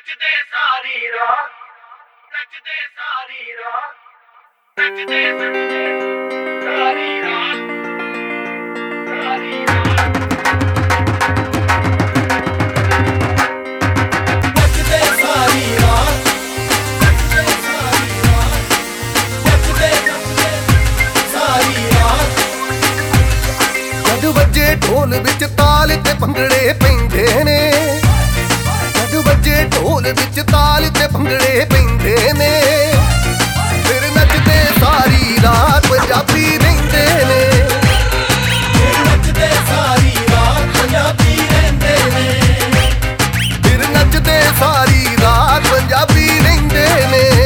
ਨੱਚਦੇ ਸਾਰੀ ਰਾਤ ਨੱਚਦੇ ਸਾਰੀ ਰਾਤ ਨੱਚਦੇ ਸਾਰੀ ਰਾਤ ਸਾਰੀ ਰਾਤ ਨੱਚਦੇ ਸਾਰੀ ਰਾਤ ਨੱਚਦੇ ਸਾਰੀ ਰਾਤ ਨੱਚਦੇ ਸਾਰੀ ਰਾਤ ਜਦ ਵੱਜੇ ਢੋਲ ਵਿੱਚ ਤਾਲ ਤੇ ਭੰਗੜੇ ਪੈਂਦੇ ਨੇ ਜਦ ਵੱਜੇ ਢੋਲ ਵਿੱਚ ਤਾਲ ਤੇ ਭੰਗੜੇ ਪੈਂਦੇ ਨੇ